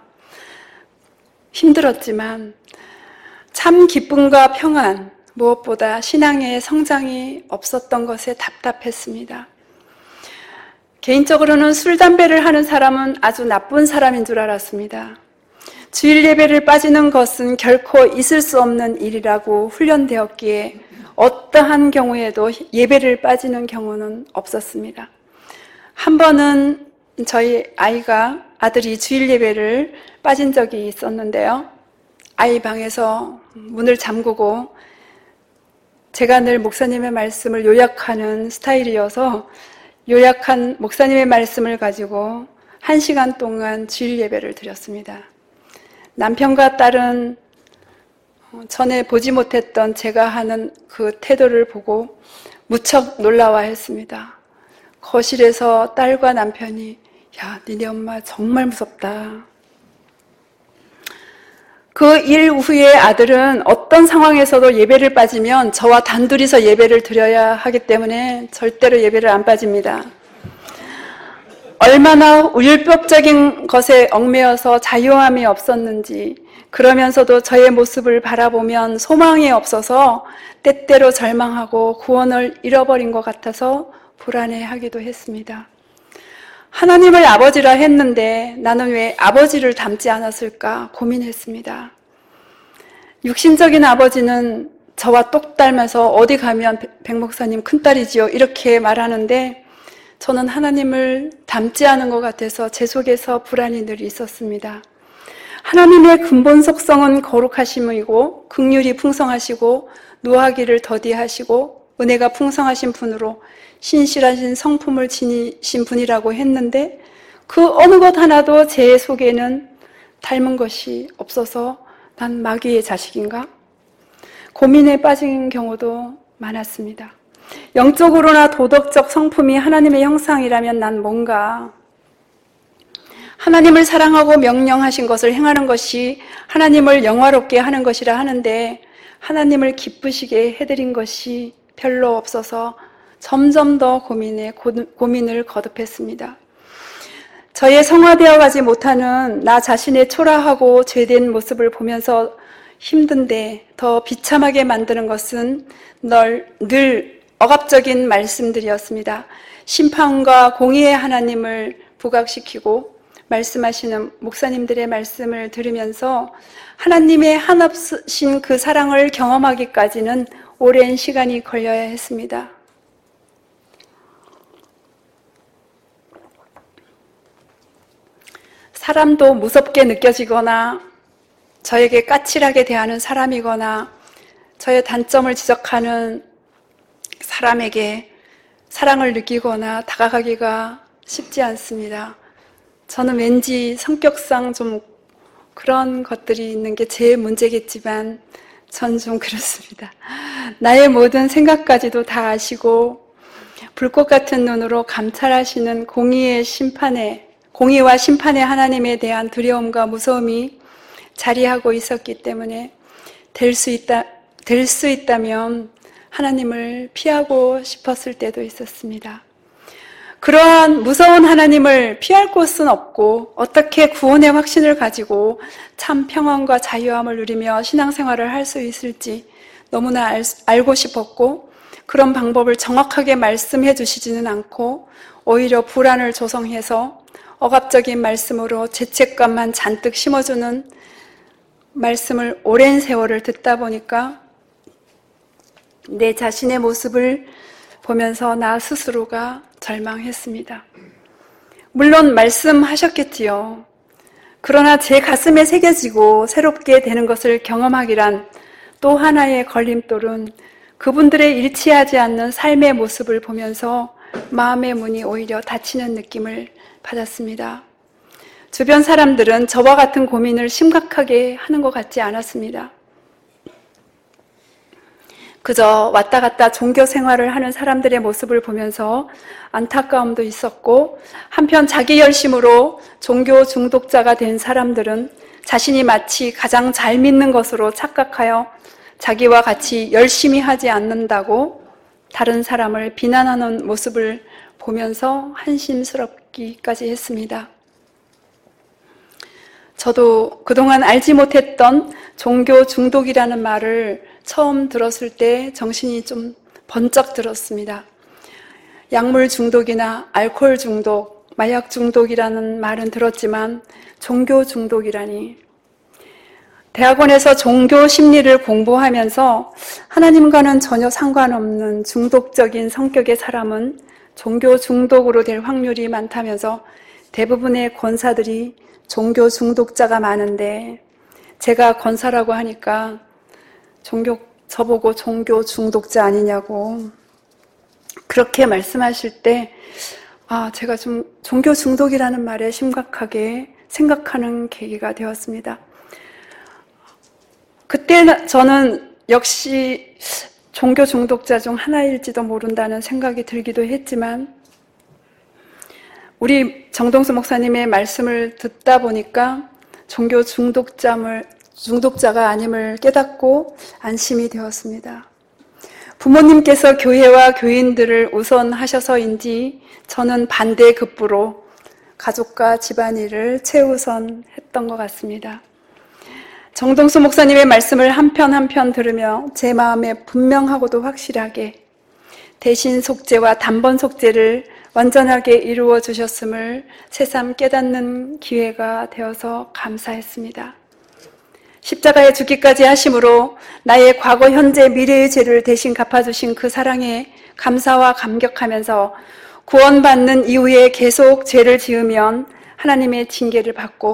힘들었지만 참 기쁨과 평안, 무엇보다 신앙의 성장이 없었던 것에 답답했습니다. 개인적으로는 술, 담배를 하는 사람은 아주 나쁜 사람인 줄 알았습니다. 주일 예배를 빠지는 것은 결코 있을 수 없는 일이라고 훈련되었기에 어떠한 경우에도 예배를 빠지는 경우는 없었습니다. 한 번은 저희 아들이 주일 예배를 빠진 적이 있었는데요. 아이 방에서 문을 잠그고 제가 늘 목사님의 말씀을 요약하는 스타일이어서 요약한 목사님의 말씀을 가지고 1시간 동안 주일 예배를 드렸습니다. 남편과 딸은 전에 보지 못했던 제가 하는 그 태도를 보고 무척 놀라워했습니다. 거실에서 딸과 남편이 야, 니네 엄마 정말 무섭다. 그 일 후에 아들은 어떤 상황에서도 예배를 빠지면 저와 단둘이서 예배를 드려야 하기 때문에 절대로 예배를 안 빠집니다. 얼마나 율법적인 것에 얽매여서 자유함이 없었는지, 그러면서도 저의 모습을 바라보면 소망이 없어서 때때로 절망하고 구원을 잃어버린 것 같아서 불안해하기도 했습니다. 하나님을 아버지라 했는데 나는 왜 아버지를 닮지 않았을까 고민했습니다. 육신적인 아버지는 저와 똑 닮아서 어디 가면 백 목사님 큰딸이지요 이렇게 말하는데 저는 하나님을 닮지 않은 것 같아서 제 속에서 불안이 늘 있었습니다. 하나님의 근본 속성은 거룩하심이고 긍휼이 풍성하시고 노하기를 더디하시고 은혜가 풍성하신 분으로 신실하신 성품을 지니신 분이라고 했는데 그 어느 것 하나도 제 속에는 닮은 것이 없어서 난 마귀의 자식인가? 고민에 빠진 경우도 많았습니다. 영적으로나 도덕적 성품이 하나님의 형상이라면 난 뭔가 하나님을 사랑하고 명령하신 것을 행하는 것이 하나님을 영화롭게 하는 것이라 하는데 하나님을 기쁘시게 해드린 것이 별로 없어서 점점 더 고민을 거듭했습니다. 저의 성화되어 가지 못하는 나 자신의 초라하고 죄된 모습을 보면서 힘든데 더 비참하게 만드는 것은 늘 억압적인 말씀들이었습니다. 심판과 공의의 하나님을 부각시키고 말씀하시는 목사님들의 말씀을 들으면서 하나님의 한없으신 그 사랑을 경험하기까지는 오랜 시간이 걸려야 했습니다. 사람도 무섭게 느껴지거나 저에게 까칠하게 대하는 사람이거나 저의 단점을 지적하는 사람에게 사랑을 느끼거나 다가가기가 쉽지 않습니다. 저는 왠지 성격상 좀 그런 것들이 있는 게 제 문제겠지만 전 좀 그렇습니다. 나의 모든 생각까지도 다 아시고 불꽃 같은 눈으로 감찰하시는 공의와 심판의 하나님에 대한 두려움과 무서움이 자리하고 있었기 때문에 될 수 있다면 하나님을 피하고 싶었을 때도 있었습니다. 그러한 무서운 하나님을 피할 곳은 없고 어떻게 구원의 확신을 가지고 참 평안과 자유함을 누리며 신앙생활을 할 수 있을지 너무나 알고 싶었고 그런 방법을 정확하게 말씀해 주시지는 않고 오히려 불안을 조성해서 억압적인 말씀으로 죄책감만 잔뜩 심어주는 말씀을 오랜 세월을 듣다 보니까 내 자신의 모습을 보면서 나 스스로가 절망했습니다. 물론 말씀하셨겠지요. 그러나 제 가슴에 새겨지고 새롭게 되는 것을 경험하기란 또 하나의 걸림돌은 그분들의 일치하지 않는 삶의 모습을 보면서 마음의 문이 오히려 닫히는 느낌을 받았습니다. 주변 사람들은 저와 같은 고민을 심각하게 하는 것 같지 않았습니다. 그저 왔다 갔다 종교 생활을 하는 사람들의 모습을 보면서 안타까움도 있었고 한편 자기 열심으로 종교 중독자가 된 사람들은 자신이 마치 가장 잘 믿는 것으로 착각하여 자기와 같이 열심히 하지 않는다고 다른 사람을 비난하는 모습을 보면서 한심스럽기까지 했습니다. 저도 그동안 알지 못했던 종교 중독이라는 말을 처음 들었을 때 정신이 좀 번쩍 들었습니다. 약물 중독이나 알코올 중독, 마약 중독이라는 말은 들었지만 종교 중독이라니. 대학원에서 종교 심리를 공부하면서 하나님과는 전혀 상관없는 중독적인 성격의 사람은 종교 중독으로 될 확률이 많다면서 대부분의 권사들이 종교 중독자가 많은데 제가 권사라고 하니까 저보고 종교 중독자 아니냐고 그렇게 말씀하실 때 제가 좀 종교 중독이라는 말에 심각하게 생각하는 계기가 되었습니다. 그때 저는 역시 종교 중독자 중 하나일지도 모른다는 생각이 들기도 했지만 우리 정동수 목사님의 말씀을 듣다 보니까 종교 중독자가 아님을 깨닫고 안심이 되었습니다. 부모님께서 교회와 교인들을 우선하셔서인지 저는 반대급부로 가족과 집안일을 최우선했던 것 같습니다. 정동수 목사님의 말씀을 한편 한편 들으며 제 마음에 분명하고도 확실하게 대신 속죄와 단번 속죄를 완전하게 이루어 주셨음을 새삼 깨닫는 기회가 되어서 감사했습니다. 십자가에 죽기까지 하심으로 나의 과거, 현재, 미래의 죄를 대신 갚아주신 그 사랑에 감사와 감격하면서 구원받는 이후에 계속 죄를 지으면 하나님의 징계를 받고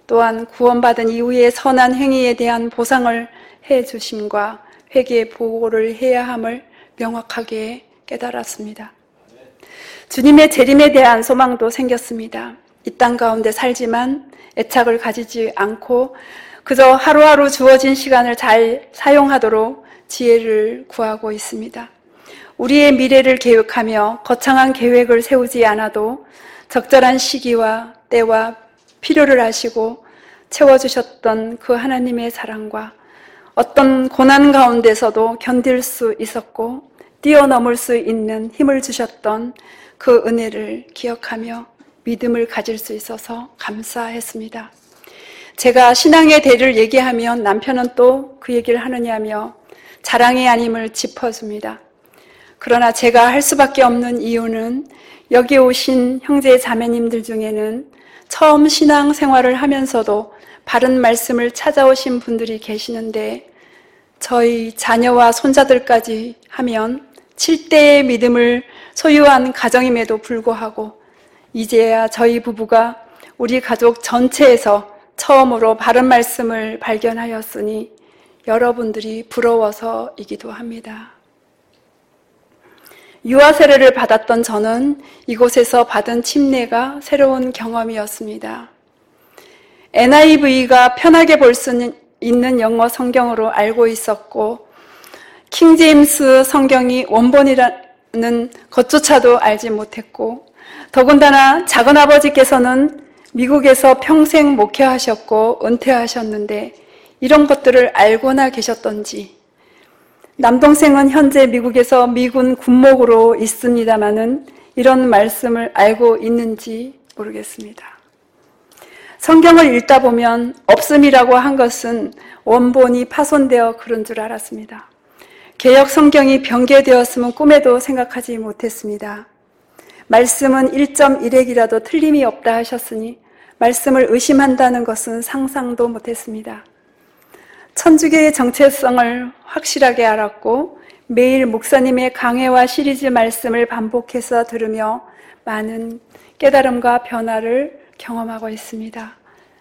또한 구원받은 이후의 선한 행위에 대한 보상을 해주심과 회개 보고를 해야 함을 명확하게 깨달았습니다. 주님의 재림에 대한 소망도 생겼습니다. 이 땅 가운데 살지만 애착을 가지지 않고 그저 하루하루 주어진 시간을 잘 사용하도록 지혜를 구하고 있습니다. 우리의 미래를 계획하며 거창한 계획을 세우지 않아도 적절한 시기와 때와 필요를 아시고 채워주셨던 그 하나님의 사랑과 어떤 고난 가운데서도 견딜 수 있었고 뛰어넘을 수 있는 힘을 주셨던 그 은혜를 기억하며 믿음을 가질 수 있어서 감사했습니다. 제가 신앙의 대를 얘기하면 남편은 또 그 얘기를 하느냐며 자랑이 아님을 짚어줍니다. 그러나 제가 할 수밖에 없는 이유는 여기 오신 형제 자매님들 중에는 처음 신앙 생활을 하면서도 바른 말씀을 찾아오신 분들이 계시는데 저희 자녀와 손자들까지 하면 7대의 믿음을 소유한 가정임에도 불구하고 이제야 저희 부부가 우리 가족 전체에서 처음으로 바른 말씀을 발견하였으니 여러분들이 부러워서이기도 합니다. 유아 세례를 받았던 저는 이곳에서 받은 침례가 새로운 경험이었습니다. NIV가 편하게 볼 수 있는 영어 성경으로 알고 있었고 킹 제임스 성경이 원본이라는 것조차도 알지 못했고 더군다나 작은아버지께서는 미국에서 평생 목회하셨고 은퇴하셨는데 이런 것들을 알고나 계셨던지 남동생은 현재 미국에서 미군 군목으로 있습니다마는 이런 말씀을 알고 있는지 모르겠습니다. 성경을 읽다 보면 없음이라고 한 것은 원본이 파손되어 그런 줄 알았습니다. 개역 성경이 변개되었으면 꿈에도 생각하지 못했습니다. 말씀은 1.1핵이라도 틀림이 없다 하셨으니 말씀을 의심한다는 것은 상상도 못했습니다. 천주교의 정체성을 확실하게 알았고 매일 목사님의 강해와 시리즈 말씀을 반복해서 들으며 많은 깨달음과 변화를 경험하고 있습니다.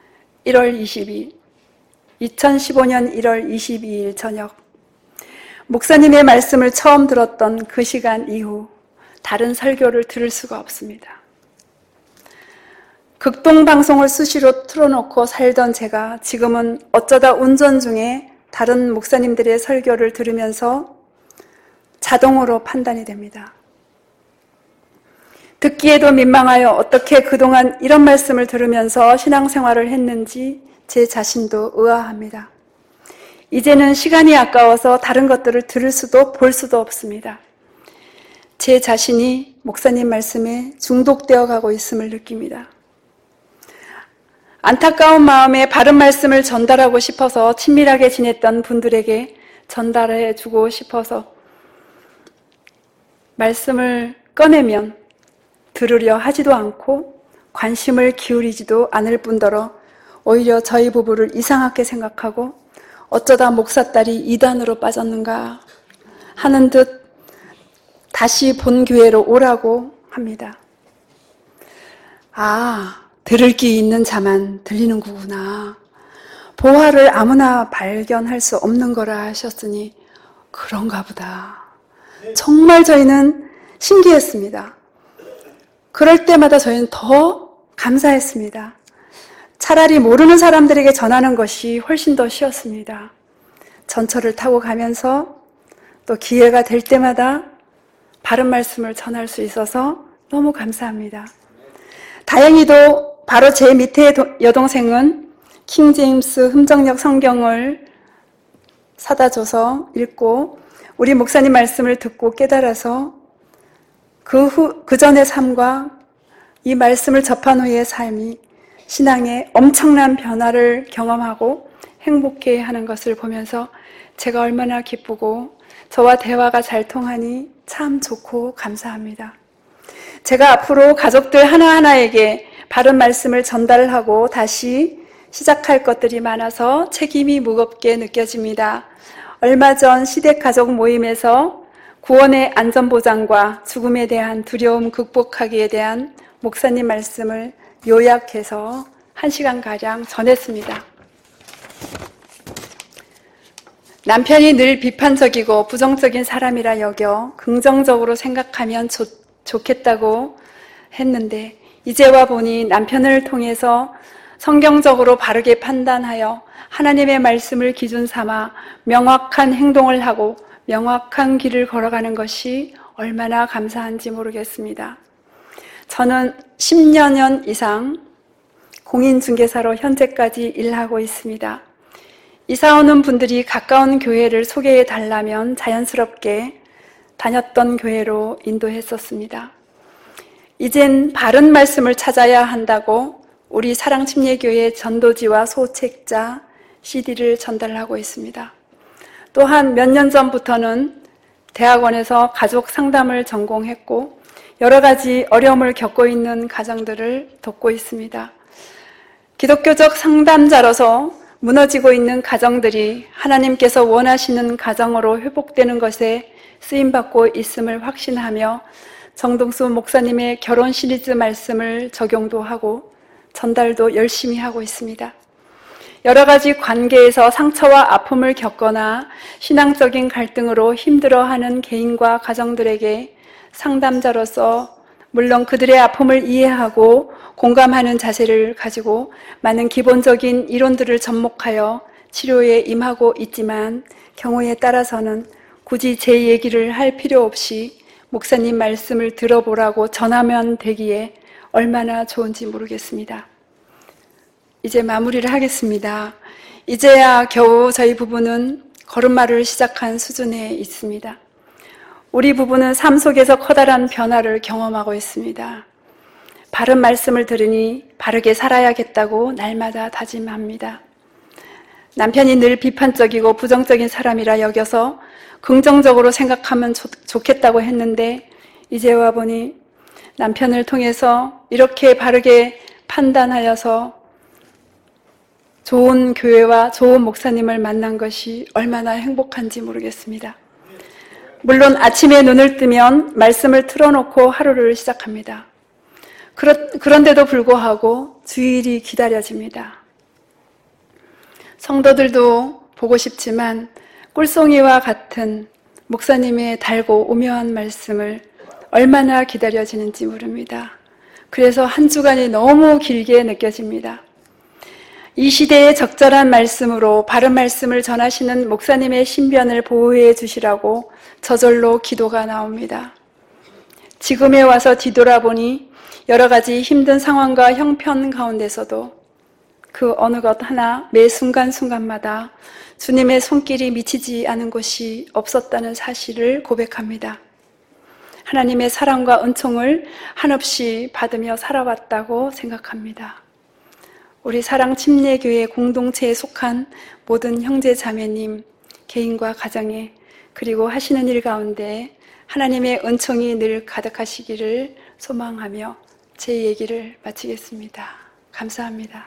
2015년 1월 22일 저녁 목사님의 말씀을 처음 들었던 그 시간 이후 다른 설교를 들을 수가 없습니다. 극동방송을 수시로 틀어놓고 살던 제가 지금은 어쩌다 운전 중에 다른 목사님들의 설교를 들으면서 자동으로 판단이 됩니다. 듣기에도 민망하여 어떻게 그동안 이런 말씀을 들으면서 신앙생활을 했는지 제 자신도 의아합니다. 이제는 시간이 아까워서 다른 것들을 들을 수도 볼 수도 없습니다. 제 자신이 목사님 말씀에 중독되어 가고 있음을 느낍니다. 안타까운 마음에 바른 말씀을 전달하고 싶어서 친밀하게 지냈던 분들에게 전달해 주고 싶어서 말씀을 꺼내면 들으려 하지도 않고 관심을 기울이지도 않을 뿐더러 오히려 저희 부부를 이상하게 생각하고 어쩌다 목사딸이 이단으로 빠졌는가 하는 듯 다시 본교회로 오라고 합니다. 들을 기 있는 자만 들리는 거구나. 보화를 아무나 발견할 수 없는 거라 하셨으니 그런가 보다. 정말 저희는 신기했습니다. 그럴 때마다 저희는 더 감사했습니다. 차라리 모르는 사람들에게 전하는 것이 훨씬 더 쉬웠습니다. 전철을 타고 가면서 또 기회가 될 때마다 바른 말씀을 전할 수 있어서 너무 감사합니다. 다행히도 바로 제 밑에 여동생은 킹 제임스 흠정역 성경을 사다 줘서 읽고 우리 목사님 말씀을 듣고 깨달아서 그 전의 삶과 이 말씀을 접한 후의 삶이 신앙에 엄청난 변화를 경험하고 행복해 하는 것을 보면서 제가 얼마나 기쁘고 저와 대화가 잘 통하니 참 좋고 감사합니다. 제가 앞으로 가족들 하나하나에게 바른 말씀을 전달하고 다시 시작할 것들이 많아서 책임이 무겁게 느껴집니다. 얼마 전 시댁가족 모임에서 구원의 안전보장과 죽음에 대한 두려움 극복하기에 대한 목사님 말씀을 요약해서 1시간가량 전했습니다. 남편이 늘 비판적이고 부정적인 사람이라 여겨 긍정적으로 생각하면 좋겠다고 했는데 이제와 보니 남편을 통해서 성경적으로 바르게 판단하여 하나님의 말씀을 기준 삼아 명확한 행동을 하고 명확한 길을 걸어가는 것이 얼마나 감사한지 모르겠습니다. 저는 10여 년 이상 공인중개사로 현재까지 일하고 있습니다. 이사 오는 분들이 가까운 교회를 소개해 달라면 자연스럽게 다녔던 교회로 인도했었습니다. 이젠 바른 말씀을 찾아야 한다고 우리 사랑침례교회 전도지와 소책자 CD를 전달하고 있습니다. 또한 몇 년 전부터는 대학원에서 가족 상담을 전공했고 여러 가지 어려움을 겪고 있는 가정들을 돕고 있습니다. 기독교적 상담자로서 무너지고 있는 가정들이 하나님께서 원하시는 가정으로 회복되는 것에 쓰임받고 있음을 확신하며 정동수 목사님의 결혼 시리즈 말씀을 적용도 하고 전달도 열심히 하고 있습니다. 여러 가지 관계에서 상처와 아픔을 겪거나 신앙적인 갈등으로 힘들어하는 개인과 가정들에게 상담자로서 물론 그들의 아픔을 이해하고 공감하는 자세를 가지고 많은 기본적인 이론들을 접목하여 치료에 임하고 있지만 경우에 따라서는 굳이 제 얘기를 할 필요 없이 목사님 말씀을 들어보라고 전하면 되기에 얼마나 좋은지 모르겠습니다. 이제 마무리를 하겠습니다. 이제야 겨우 저희 부부는 걸음마를 시작한 수준에 있습니다. 우리 부부는 삶 속에서 커다란 변화를 경험하고 있습니다. 바른 말씀을 들으니 바르게 살아야겠다고 날마다 다짐합니다. 남편이 늘 비판적이고 부정적인 사람이라 여겨서 긍정적으로 생각하면 좋겠다고 했는데 이제와 보니 남편을 통해서 이렇게 바르게 판단하여서 좋은 교회와 좋은 목사님을 만난 것이 얼마나 행복한지 모르겠습니다. 물론 아침에 눈을 뜨면 말씀을 틀어놓고 하루를 시작합니다. 그런데도 불구하고 주일이 기다려집니다. 성도들도 보고 싶지만 꿀송이와 같은 목사님의 달고 오묘한 말씀을 얼마나 기다려지는지 모릅니다. 그래서 한 주간이 너무 길게 느껴집니다. 이 시대에 적절한 말씀으로 바른 말씀을 전하시는 목사님의 신변을 보호해 주시라고 저절로 기도가 나옵니다. 지금에 와서 뒤돌아보니 여러 가지 힘든 상황과 형편 가운데서도 그 어느 것 하나 매 순간순간마다 주님의 손길이 미치지 않은 곳이 없었다는 사실을 고백합니다. 하나님의 사랑과 은총을 한없이 받으며 살아왔다고 생각합니다. 우리 사랑침례교회 공동체에 속한 모든 형제 자매님, 개인과 가정에 그리고 하시는 일 가운데 하나님의 은총이 늘 가득하시기를 소망하며 제 얘기를 마치겠습니다. 감사합니다.